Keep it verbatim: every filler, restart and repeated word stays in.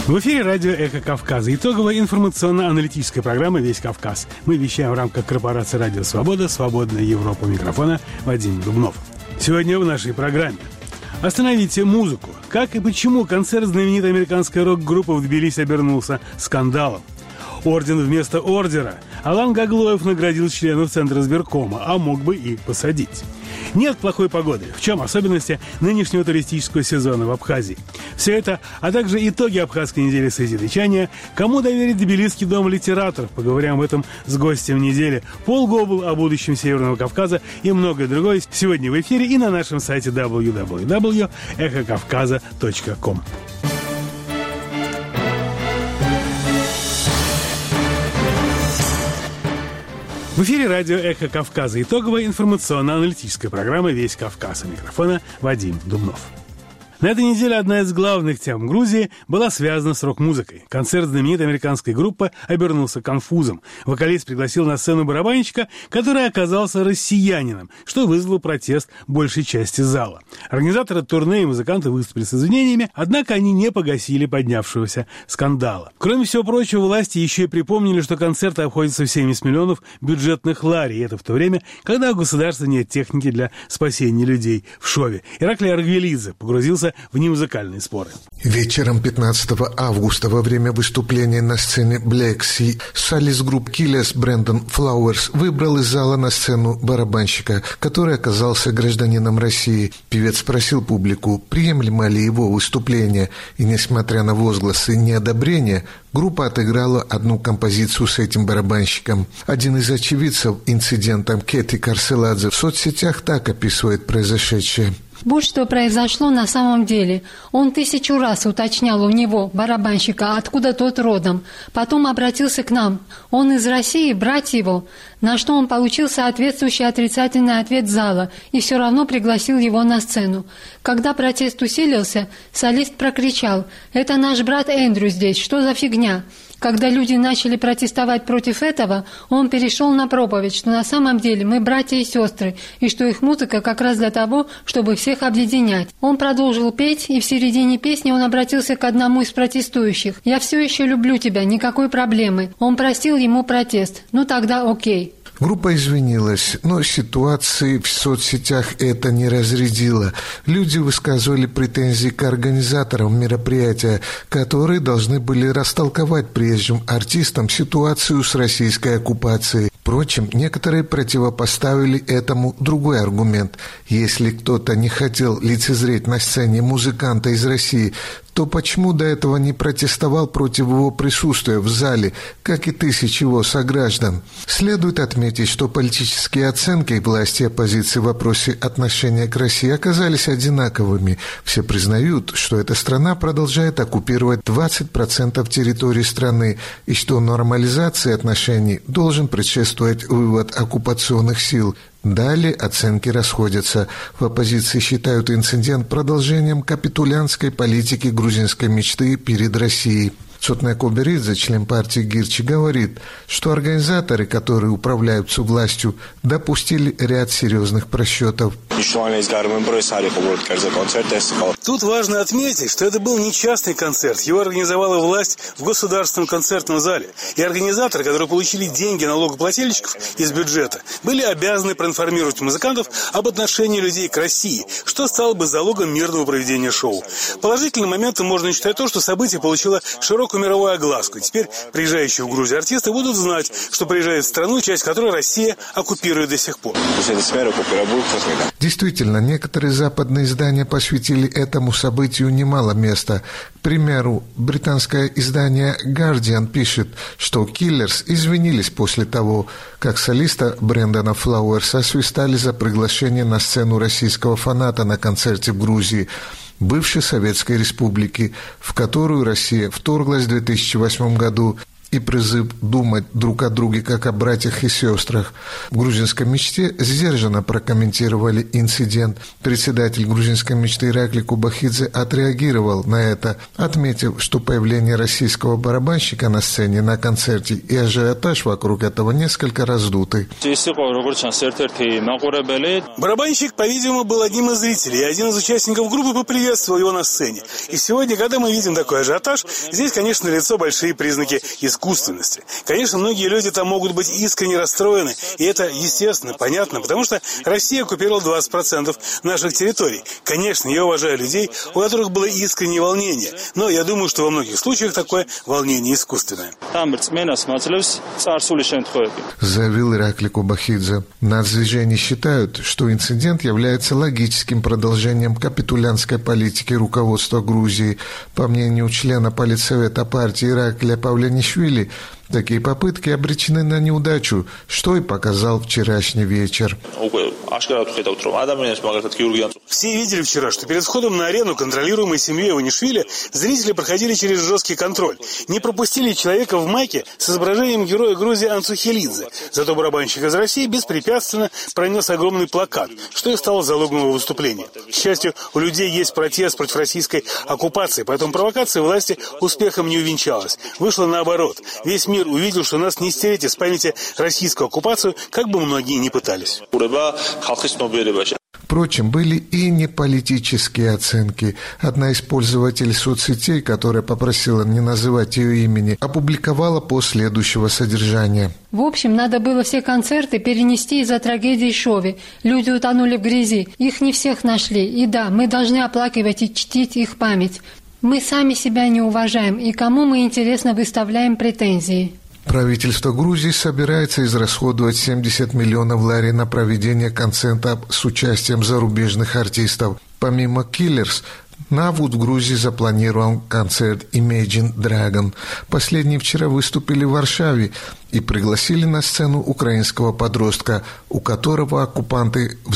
В эфире радио «Эхо Кавказа». Итоговая информационно-аналитическая программа «Весь Кавказ». Мы вещаем в рамках корпорации «Радио Свобода», «Свободная Европа». У микрофона Вадим Дубнов. Сегодня в нашей программе. Остановите музыку. Как и почему концерт знаменитой американской рок-группы в Тбилиси обернулся скандалом? Орден вместо ордера. Алан Гаглоев наградил членов Центра избиркома, а мог бы и посадить. Нет плохой погоды. В чем особенности нынешнего туристического сезона в Абхазии? Все это, а также итоги абхазской недели созидачания, кому доверить Тбилисский дом литераторов, поговорим об этом с гостем недели, Пол Гобл, о будущем Северного Кавказа и многое другое сегодня в эфире и на нашем сайте дабл ю дабл ю дабл ю точка эхо кавказа точка ком. В эфире радио «Эхо Кавказа». Итоговая информационно-аналитическая программа «Весь Кавказ». У микрофона Вадим Дубнов. На этой неделе одна из главных тем Грузии была связана с рок-музыкой. Концерт знаменитой американской группы обернулся конфузом. Вокалист пригласил на сцену барабанщика, который оказался россиянином, что вызвало протест большей части зала. Организаторы турне и музыканты выступили с извинениями, однако они не погасили поднявшегося скандала. Кроме всего прочего, власти еще и припомнили, что концерты обходятся в семьдесят миллионов бюджетных лари, и это в то время, когда у государства нет техники для спасения людей в шове. Ираклий Аргвелидзе погрузился в немузыкальные споры. Вечером пятнадцатого августа во время выступления на сцене Black Sea солист группы Killers Брэндон Флауэрс выбрал из зала на сцену барабанщика, который оказался гражданином России. Певец спросил публику, приемлемо ли его выступление, и, несмотря на возгласы неодобрения, группа отыграла одну композицию с этим барабанщиком. Один из очевидцев инцидента, Кэти Карселадзе, в соцсетях так описывает произошедшее. Вот что произошло на самом деле. Он тысячу раз уточнял у него, барабанщика, откуда тот родом. Потом обратился к нам. Он из России, брать его. На что он получил соответствующий отрицательный ответ зала и все равно пригласил его на сцену. Когда протест усилился, солист прокричал: «Это наш брат Эндрю здесь, что за фигня?» Когда люди начали протестовать против этого, он перешел на проповедь, что на самом деле мы братья и сестры, и что их музыка как раз для того, чтобы всех объединять. Он продолжил петь, и в середине песни он обратился к одному из протестующих. «Я все еще люблю тебя, никакой проблемы». Он простил ему протест. Ну тогда окей. Группа извинилась, но ситуации в соцсетях это не разрядило. Люди высказывали претензии к организаторам мероприятия, которые должны были растолковать приезжим артистам ситуацию с российской оккупацией. Впрочем, некоторые противопоставили этому другой аргумент. Если кто-то не хотел лицезреть на сцене музыканта из России, то почему до этого не протестовал против его присутствия в зале, как и тысячи его сограждан? Следует отметить, что политические оценки власти и оппозиции в вопросе отношения к России оказались одинаковыми. Все признают, что эта страна продолжает оккупировать двадцать процентов территории страны, и что нормализации отношений должен предшествовать вывод оккупационных сил. Далее оценки расходятся. В оппозиции считают инцидент продолжением капитулянтской политики грузинской мечты перед Россией. Цотная Коберидзе, член партии Гирчи, говорит, что организаторы, которые управляют властью, допустили ряд серьезных просчетов. Тут важно отметить, что это был не частный концерт. Его организовала власть в государственном концертном зале. И организаторы, которые получили деньги налогоплательщиков из бюджета, были обязаны проинформировать музыкантов об отношении людей к России, что стало бы залогом мирного проведения шоу. Положительным моментом можно считать то, что событие получило широкую мировую огласку. И теперь приезжающие в Грузию артисты будут знать, что приезжают в страну, часть которой Россия оккупирует до сих пор. Действительно, некоторые западные издания посвятили этому событию немало места. К примеру, британское издание «Guardian» пишет, что Killers извинились после того, как солиста Брэндона Флауэрса освистали за приглашение на сцену российского фаната на концерте в Грузии, бывшей Советской Республики, в которую Россия вторглась в две тысячи восьмом году и призыв думать друг о друге как о братьях и сестрах. В грузинской мечте сдержанно прокомментировали инцидент. Председатель грузинской мечты Ираклий Кубахидзе отреагировал на это, отметив, что появление российского барабанщика на сцене на концерте и ажиотаж вокруг этого несколько раздуты. Барабанщик, по-видимому, был одним из зрителей, и один из участников группы поприветствовал его на сцене. И сегодня, когда мы видим такой ажиотаж, здесь, конечно, налицо большие признаки искусственности. Конечно, многие люди там могут быть искренне расстроены, и это естественно, понятно, потому что Россия оккупировала двадцать процентов наших территорий. Конечно, я уважаю людей, у которых было искреннее волнение, но я думаю, что во многих случаях такое волнение искусственное. Заявил Ираклий Кубахидзе. Нацдвижения считают, что инцидент является логическим продолжением капитулянтской политики руководства Грузии. По мнению члена политсовета партии Ираклия Павлянишвили, такие попытки обречены на неудачу, что и показал вчерашний вечер. Все видели вчера, что перед входом на арену, контролируемой семьей Иванишвили, зрители проходили через жесткий контроль. Не пропустили человека в майке с изображением героя Грузии Анцухелидзе. Зато барабанщик из России беспрепятственно пронес огромный плакат, что и стало залогом его выступления. К счастью, у людей есть протест против российской оккупации, поэтому провокация власти успехом не увенчалась. Вышло наоборот. Весь мир увидел, что нас не стереть из памяти российскую оккупацию, как бы многие ни пытались. Впрочем, были и неполитические оценки. Одна из пользователей соцсетей, которая попросила не называть ее имени, опубликовала пост следующего содержания. В общем, надо было все концерты перенести из-за трагедии Шови. Люди утонули в грязи. Их не всех нашли. И да, мы должны оплакивать и чтить их память. Мы сами себя не уважаем, и кому мы, интересно, выставляем претензии? Правительство Грузии собирается израсходовать семьдесят миллионов лари на проведение концерта с участием зарубежных артистов. Помимо Killers, на август в Грузии запланирован концерт Imagine Dragon. Последние вчера выступили в Варшаве и пригласили на сцену украинского подростка, у которого оккупанты